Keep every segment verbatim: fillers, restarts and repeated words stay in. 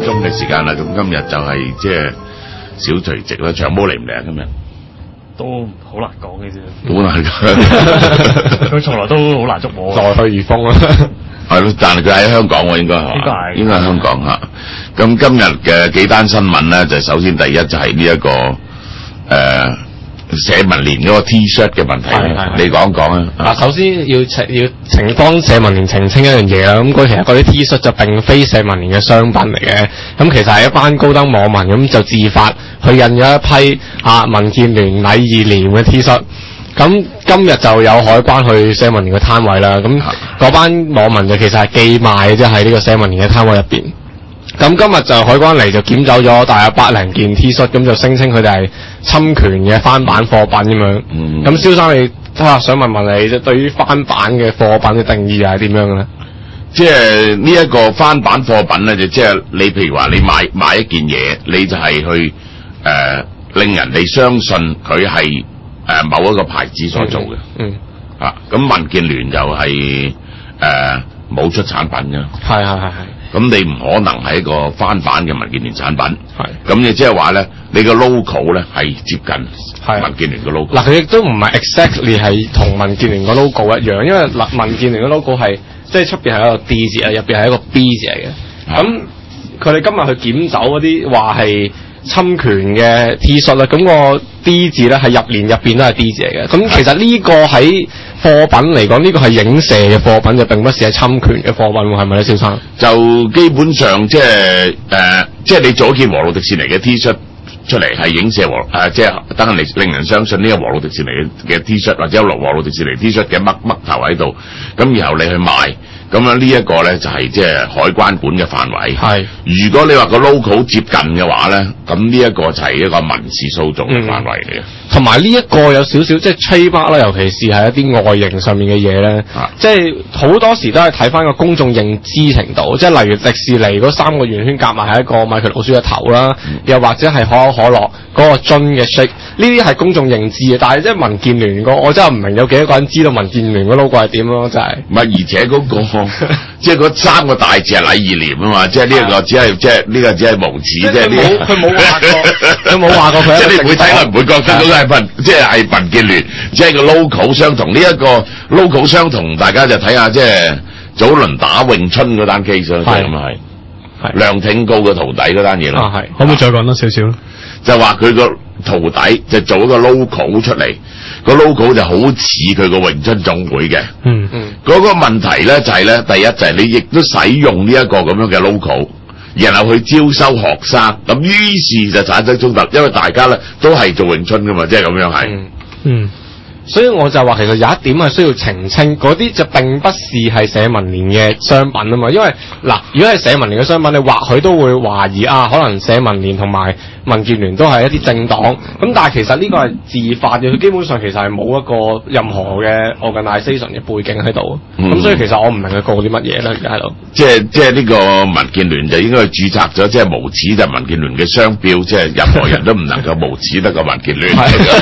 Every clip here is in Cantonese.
鐘嘅時間啦，咁今日就係即係小除夕啦，長毛嚟唔嚟啊？今日都好難講嘅啫， 好難講， 佢從來都好難捉摸， 再去如風啦。 係咯，但係佢喺香港喎，應該係嘛？ 應該係， 應該係香港嚇。咁今日嘅幾單新聞咧，就首先第一就係呢一個誒。呃社民連嗰個 T-shirt 嘅問題，你講講啊！ 嗱，首先要澄要澄幫社民連澄清一樣嘢啦。咁嗰其實嗰啲 T-shirt 就並非社民連嘅商品嚟嘅。咁其實係一班高登網民咁就自發去印咗一批啊民建聯禮義廉嘅 T-shirt。咁今日就有海關去社民連嘅攤位啦。咁嗰班網民就其實係寄賣嘅啫，喺呢個社民連嘅攤位入邊。咁今日就海關嚟就檢走咗大約百零件 T-shirt，咁就聲稱佢哋係侵權嘅翻版貨品咁樣。嗯。咁蕭生你啊，想問問你，即係對於翻版嘅貨品嘅定義係點樣嘅咧？ 即係呢一個翻版貨品咧，就即係你譬如話你買買一件嘢，你就係去誒、呃、令人哋相信佢係誒某一個牌子所做嘅。嗯。啊，咁民建聯就係誒冇出產品嘅。 係係係係。 咁你唔可能係一個翻版嘅民建聯產品， 係咁你即係話咧，你個 logo 咧係接近民建聯嘅 logo。 嗱，佢亦都唔係 exactly 係同民建聯個 logo 一樣，因為嗱民建聯嘅 logo 係即係出邊係一個 D 字啊，入邊係一個 B 字嚟嘅。咁佢哋今日去檢走嗰啲話係侵權嘅 T 恤啦，咁個 D 字咧係入連入邊都係 D 字嚟嘅。咁其實呢個喺貨品嚟講，呢、這個係影射嘅貨品，就並不是係侵權嘅貨品，係咪咧，蕭生？ 就基本上即係誒，即、呃、係、就是、你做一件和路迪士尼嘅 T 恤出嚟，係影射和誒，即係等人嚟令人相信呢個和路迪士尼嘅 T 恤，或者有和路迪士尼 T 恤嘅嘜嘜頭喺度，咁然後你去賣。咁樣呢一個咧就係即係海關管嘅範圍。係，如果你話個 logo 接近嘅話咧，咁呢一個就係一個民事訴訟嘅範圍嚟嘅。 同埋呢一個有少少即係 trademark 啦，尤其是係一啲外形上面嘅嘢咧，即係好多時都係睇翻個公眾認知程度。即係例如迪士尼嗰三個圓圈夾埋係一個米奇老鼠嘅頭啦，嗯、又或者係可口可樂嗰個樽嘅 shape， 呢啲係公眾認知嘅。但係即係民建聯個，我真係唔明有幾多個人知道民建聯個 logo 係點咯，真係。唔係， 而且嗰、那個。即係嗰三個大字係禮義廉啊嘛，即係呢一個只係即係呢個只係無恥，即係呢個佢冇話過，佢冇話過佢。 即係你唔會睇落唔會覺得嗰個係民，即係係民建聯，即係個 logo 相同。呢、這、一個 logo 相同，大家就睇下即係早輪打詠春嗰單 case 咯，即係咁係。係梁挺告個徒弟嗰單嘢啦。 係可唔可以再講多少少咧？ 就話佢個徒弟就做一個 logo 出嚟。個 logo 就好似佢個詠春總會嘅，嗯嗯，嗰個問題咧就係咧，第一就係你亦都使用呢一個咁樣嘅 logo，然後去招收學生，咁於是就產生衝突，因為大家咧都係做詠春噶嘛，即係咁樣係，嗯。嗯所以我就話其實有一點係需要澄清，嗰啲就並不是係社民連嘅商品啊嘛，因為嗱，如果係社民連嘅商品，你或許都會懷疑啊，可能社民連同埋民建聯都係一啲政黨，咁但係其實呢個係自發嘅，佢基本上其實係冇一個任何嘅 organisation 嘅背景喺度，咁、嗯、所以其實我唔明佢告啲乜嘢啦，而家喺度。 即係即係呢個民建聯就應該去註冊咗，即係無恥就民建聯嘅商標，即係任何人都唔能夠無恥得過民建聯。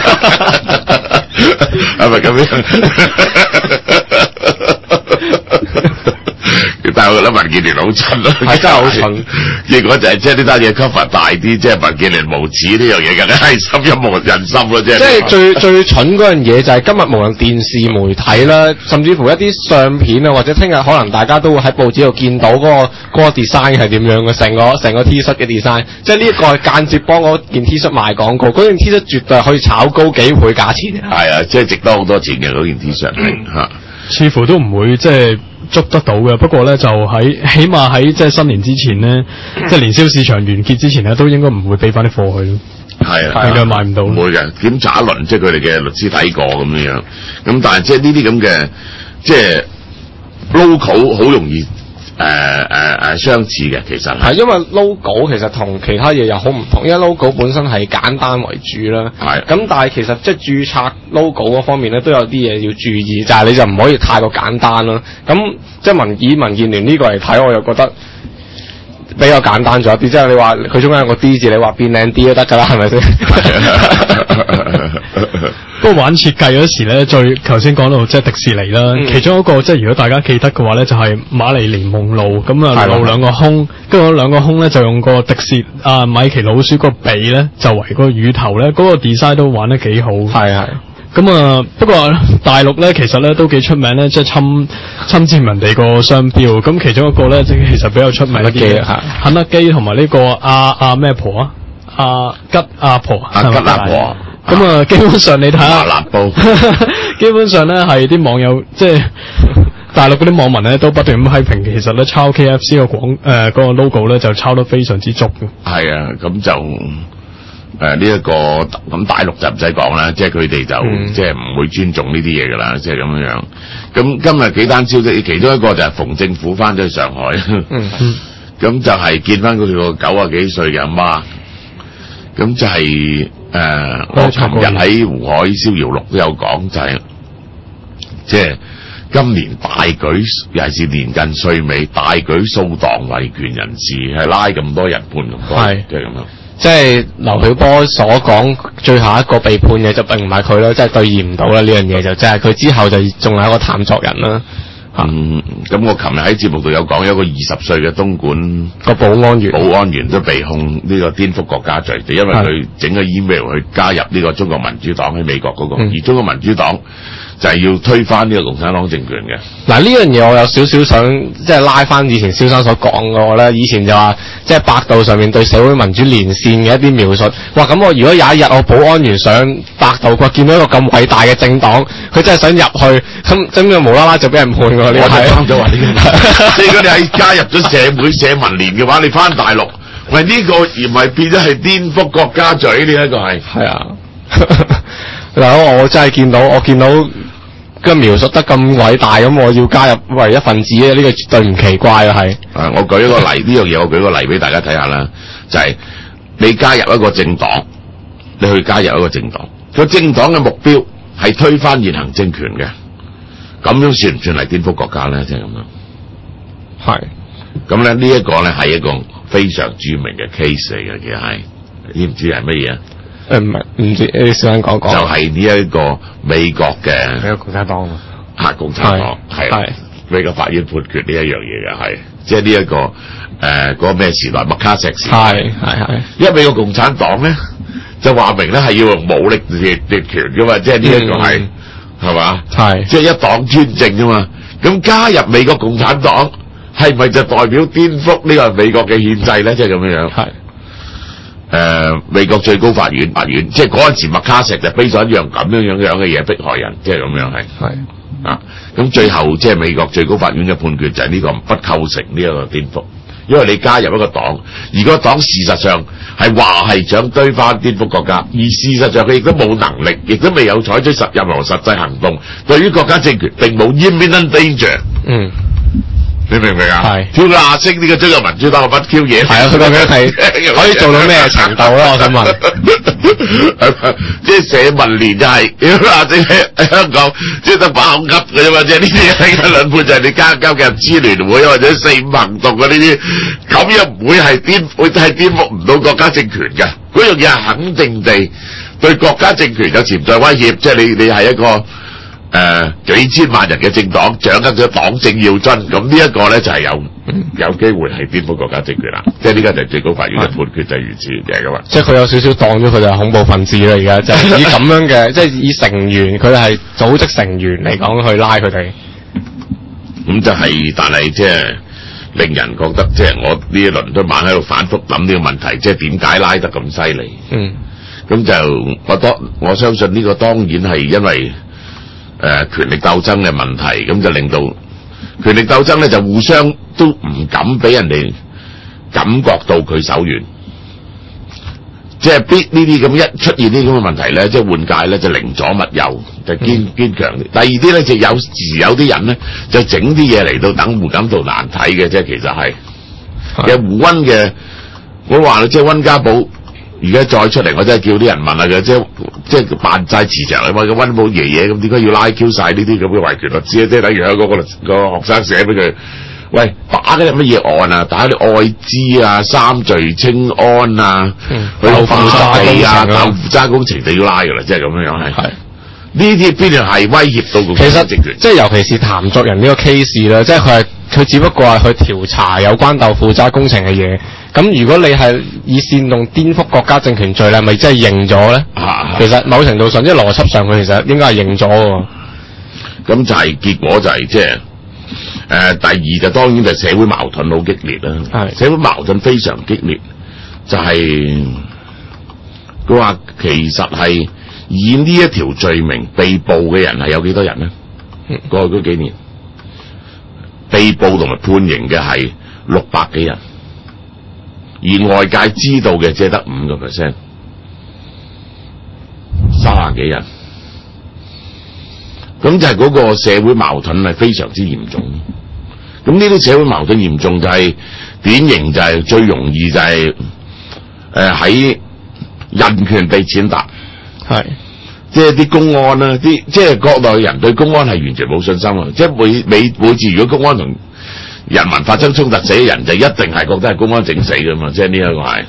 係咪咁樣？但係我覺得民建聯好蠢咯， 係真係好蠢。 結果就係即係呢單嘢 cover 大啲，即係民建聯無恥呢樣嘢，梗係心一無人心咯，即係。即係最最蠢嗰樣嘢就係今日無論電視媒體啦，甚至乎一啲相片啊，或者聽日可能大家都會喺報紙度見到嗰個嗰個 design 係點樣嘅，成個成個 T 恤嘅 design， 即係呢一個係間接幫嗰件 T 恤賣廣告，嗰件 T 恤絕對係可以炒高幾倍價錢嘅。 係啊，即係值得好多錢嘅嗰件 T 恤係嚇。 似乎都唔會即係捉得到嘅，不過咧就喺起碼喺即係新年之前咧，即係年宵市場完結之前咧，都應該唔會俾翻啲貨去咯。 係啊， 應該買唔到。 唔會嘅，檢查一輪，即係佢哋嘅律師睇過咁樣樣。咁但係即係呢啲咁嘅即係 logo 好容易。誒誒誒相似嘅，其實係因為 logo 其實同其他嘢又好唔同，因為 logo 本身係簡單為主啦。係咁，但係其實即係註冊 logo 嗰方面咧，都有啲嘢要注意，就係、是、你就唔可以太過簡單啦。咁即係民以民建聯呢個嚟睇，我又覺得比較簡單咗一啲，即係你話佢中間有個 D 字，你話變靚啲都得㗎啦，係咪先？ 不過玩設計嗰時咧，最頭先講到即係迪士尼啦，嗯、其中一個即係如果大家記得嘅話咧，就係、是、馬利蓮夢露咁啊，露兩個胸，跟住嗰兩個胸咧就用個迪士啊米奇老鼠個鼻咧就圍個乳頭咧，嗰、那個 design 都玩得幾好。係係。咁啊，不過大陸咧其實咧都幾出名咧，即係侵侵佔人哋個商標。咁其中一個咧，即係其實比較出名一啲嘅，肯德基同埋呢個阿阿咩婆啊，阿吉阿婆， 阿吉阿婆。 咁啊，啊基本上你睇下， 麻辣煲基本上咧係啲網友即係大陸嗰啲網民咧都不斷咁批評，其實咧抄 K F C 個廣誒嗰個 logo 咧就抄得非常之足嘅。係啊，咁就。誒，呢一個咁大陸就唔使講啦，即係佢哋就、嗯、即係唔會尊重呢啲嘢噶啦，即係咁樣樣。咁今日幾單消息，其中一個就係馮政府翻咗去上海，咁、嗯、就係見翻佢個九啊幾歲嘅阿媽。咁就係、是、誒、呃，我琴日喺湖海逍遙錄都有講，就係、是、即係今年大舉，尤其是年近歲尾，大舉掃蕩維權人士，係拉咁多人判咁多，係即係咁樣。 即係劉曉波所講最後一個被判嘅就並唔係佢啦，即係兌現唔到啦呢樣嘢，就即係佢之後就仲有一個譚作人啦。 嗯，咁我琴日喺節目度有講，有一個二十歲嘅東莞個保安員， 保安員都被控呢個顛覆國家罪，就因為佢整個 email 去加入呢個中國民主黨喺美國嗰、那個、嗯，而中國民主黨就係要推翻呢個共產黨政權嘅。嗱呢樣嘢我有少少想即係拉翻以前蕭生所講嘅我咧，以前就話即係百度上面對社會民主連線嘅一啲描述，哇咁我如果有一日我保安員上百度國見到一個咁偉大嘅政黨，佢真係想入去，咁真係無啦啦就俾人判喎。我就講咗話呢個，即係如果你係加入咗社會社民連嘅話，你翻大陸，喂呢、這個而唔係變咗係顛覆國家罪呢一個係。係啊，嗱我真係見到我見到個描述得咁偉大，咁我要加入為一份子咧，呢、這個絕對唔奇怪啊係。啊，我舉一個例呢樣嘢，我舉個例俾大家睇下啦，就係、是、你加入一個政黨，你去加入一個政黨，個政黨嘅目標係推翻現行政權嘅。咁樣算唔算係顛覆國家咧？即係咁樣。係。咁咧呢一個咧係一個非常著名嘅 case 嚟嘅，其實係，知唔知係乜嘢啊？誒唔係，唔知你先講講。就係呢一個美國嘅。美國共產黨啊。嚇，共產黨係。係。美國法院判決呢一樣嘢嘅係，即係呢一個誒嗰個咩時代麥卡錫時代。係係係。因為美國共產黨咧就話明咧係要用武力奪奪權噶嘛，即係呢一個係。嗯係嘛？係，即係一黨專政啊嘛。咁加入美國共產黨，係咪就代表顛覆呢個美國嘅憲制咧？即係咁樣樣。係。誒、呃，美國最高法院法院，即係嗰陣時麥卡錫就非咗一樣咁樣樣樣嘅嘢迫害人，即係咁樣係。係。啊，咁最後即係美國最高法院嘅判決就係呢個不構成呢一個顛覆。因為你加入一個黨，而個黨事實上係話係想推翻顛覆國家，而事實上佢亦都冇能力，亦都未有採取實任何實際行動，對於國家政權並冇 imminent danger。嗯，你明唔明啊？係跳亞星呢個中國民主黨嘅乜 Q 嘢？係啊，佢究竟係可以做到咩程度咧？我想問，即係社民連就係跳亞星喺香港，即係得把口噏嘅啫嘛，即係呢啲係兩半就係你加交嘅支聯會或者四五行動嘅呢啲，咁又唔會係顛，會係顛覆唔到國家政權嘅。嗰樣嘢係肯定地對國家政權有潛在威脅，即係你你係一個。誒、呃，幾千萬人嘅政黨掌握咗黨政要津，咁呢一個咧就係、是、有有機會係顛覆國家政權啦。即係呢個就係最高法院嘅判決就係如此嘅嘛。即係佢有少少當咗佢就係恐怖分子啦，而家就係以咁樣嘅，即係以成員佢係組織成員嚟講去拉佢哋。咁就係、是，但係即係令人覺得，即係我呢一輪都晚喺度反覆諗呢個問題，即係點解拉得咁犀利？嗯。咁就我當我相信呢個當然係因為。誒、呃，權力鬥爭嘅問題，咁就令到權力鬥爭咧就互相都唔敢俾人哋感覺到佢手軟，即係逼呢啲咁一出現呢啲咁嘅問題咧，即係換屆咧就寧左勿右，就堅堅強啲。第二啲咧就有時有啲人咧就整啲嘢嚟到等胡錦濤難睇嘅，即係其實係嘅胡溫嘅，我話啦，即係溫家寶。而家再出嚟，我真係叫啲人問下佢，即係即係扮晒慈祥啊嘛！個溫寶爺爺咁，點解要拉 Q 晒呢啲咁嘅維權律師？即係等於喺嗰個個學生寫俾佢喂，打嗰啲乜嘢案啊？打啲愛滋啊、三聚氰胺啊、去豆腐渣工程啊、 豆腐渣工程就要拉㗎啦，即係咁樣樣係。係呢啲邊度係威脅到個其實政權？ 即係尤其是譚作人呢個 case 咧，即係佢係佢只不過係去調查有關豆腐渣工程嘅嘢。咁如果你係以煽動顛覆國家政權罪咧，咪真係認咗咧？ 啊， 其實某程度上，即係邏輯上，佢其實應該係認咗喎。 咁就係、是、結果就係即係誒，第二就當然就社會矛盾好激烈啦。係社會矛盾非常激烈，就係佢話其實係以呢一條罪名被捕嘅人係有幾多人呢？嗯、過去嗰幾年被捕同埋判刑嘅係六百幾人，而外界知道嘅只係得五個 percent， 三十幾人。咁就係嗰個社會矛盾係非常之嚴重。咁呢啲社會矛盾嚴重就係典型，就係最容易就係誒喺人權被踐踏，係即係啲公安啦，啲即係國內人對公安係完全冇信心啊！即係每每每次如果公安同人民發生衝突，死嘅人就一定係覺得係公安整死噶嘛，即係呢一個係。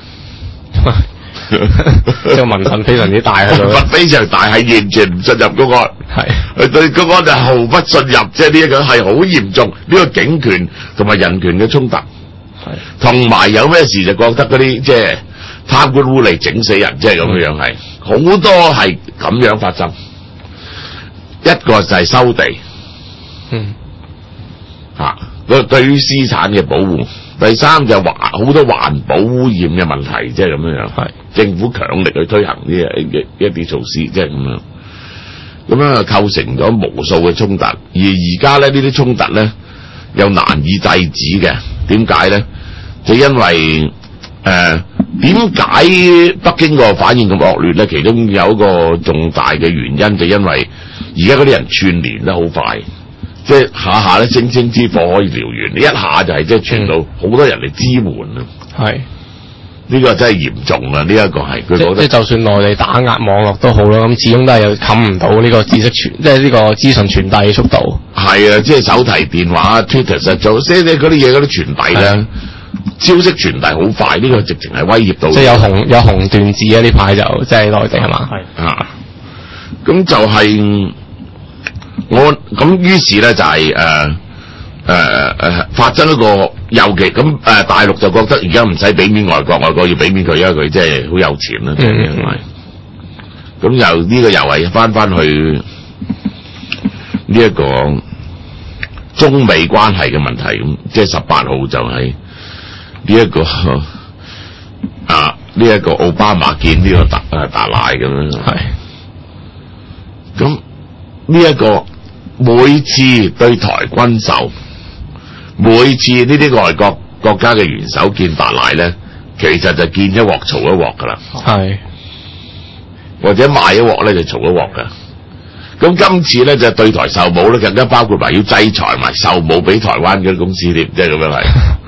即係民憤非常之大喺度，民非常大，係完全唔信任公安，係佢對公安就毫不信任，即係呢一個係好嚴重，呢、這個警權同埋人權嘅衝突，係同埋有咩事就覺得嗰啲即係貪官污吏整死人，即係咁樣樣，係好多係咁樣發生。一個就係收地，嗯，吓嗰對於私產嘅保護。第三就環好多環保污染嘅問題，即係咁樣樣，係政府強力去推行呢一一啲措施，即係咁樣，咁樣構成咗無數嘅衝突，而而家咧呢啲衝突咧又難以制止嘅，點解咧？就因為誒點解北京個反應咁惡劣咧？其中有一個重大嘅原因，就因為而家嗰啲人串聯得好快。即係下下咧星星之火可以燎原，你一下就係即係傳到好多人嚟支援啊！係呢個真係嚴重啊！呢、這、一個係佢覺得即係就算內地打壓網絡都好啦，咁始終都係有冚唔到呢個知識傳，即係呢個資訊傳遞嘅速度。係啊，即係手提電話、Twitter 實做即係嗰啲嘢嗰啲傳遞咧，消息傳遞好快，呢、這個直情係威脅到。即係有紅有紅段子啊！呢排就即係內地係嘛？係啊，咁就係、是。我咁於是咧就係誒誒誒發生一個尤其咁誒、呃、大陸就覺得而家唔使俾面外國，外國要俾面佢，因為佢即係好有錢啦，即係因為咁又呢個又係翻翻去呢一個中美關係嘅問題，咁即係十八號就係呢一個啊呢一、這個奧巴馬見呢個達誒達賴咁樣，係咁呢一個。每次對台軍售，每次呢啲外國國家嘅元首見達賴咧，其實就見一鑊嘈一鑊噶啦，係或者賣一鑊咧就嘈一鑊噶。咁今次咧就對台售武咧，更加包括埋要制裁埋售武俾台灣嗰啲公司添，即係咁樣係。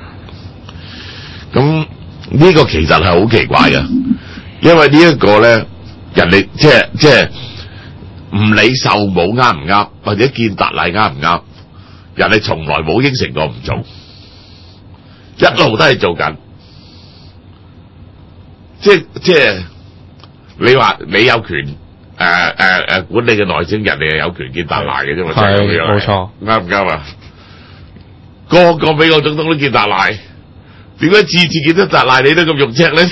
咁呢個其實係好奇怪嘅，因為呢一個咧，人哋即係即係。唔理售武啱唔啱，或者見達賴啱唔啱，人哋從來冇應承過唔做，一路都係做緊。即係即係你話你有權誒誒誒管理嘅內政，人哋係有權見達賴嘅啫嘛，係冇錯，啱唔啱啊？個個美國總統都見達賴，點解次次見到達賴你都咁肉赤咧？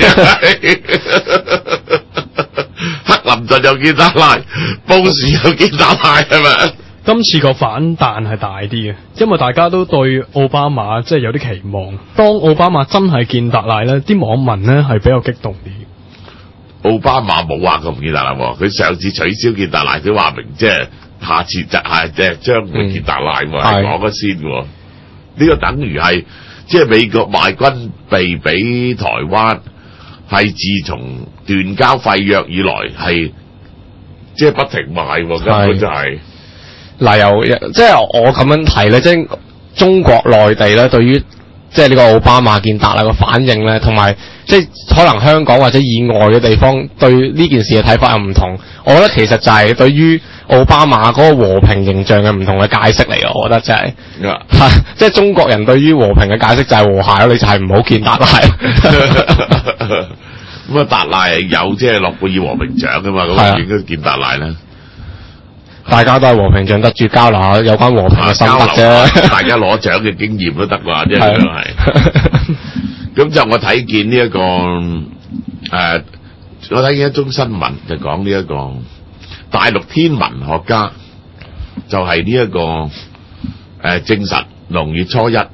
克林頓又見達賴，布殊又見達賴，係咪？ 今次個反彈係大啲嘅，因為大家都對奧巴馬即係有啲期望。當奧巴馬真係見達賴咧，啲網民咧係比較激動啲。 奧巴馬冇話過唔見達賴，佢上次取消見達賴，佢話明即係下次就係即係將會見達賴，係講咗先嘅。呢個等於係即係美國賣軍備俾台灣。係自從斷交廢約以來，係即係不停賣，根本就係嗱，又即係我咁樣睇咧，即係中國內地咧，對於即係呢個奧巴馬見達賴個反應咧，同埋即係可能香港或者以外嘅地方對呢件事嘅睇法又唔同。我覺得其實就係對於奧巴馬嗰個和平形象嘅唔同嘅解釋嚟嘅，我覺得真係，係、yeah. 即係中國人對於和平嘅解釋就係和諧咯，你就係唔好見達賴。 咁啊，達賴有即係諾貝爾和平獎噶嘛，咁應該見達賴啦。 大家都係和平獎得主，交流下有關和平嘅心得啫。 大家攞獎嘅經驗都得啩，即係係。咁就我睇見呢、這、一個誒、呃，我睇見一宗新聞就講呢一個大陸天文學家就係呢一個誒、呃、證實農月初一誒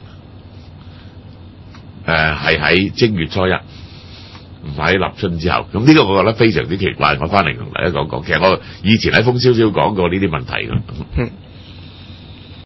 係喺正月初一。唔喺立春之後，咁呢個我覺得非常之奇怪。我翻嚟同大家講講，其實我以前喺風蕭蕭講過呢啲問題㗎。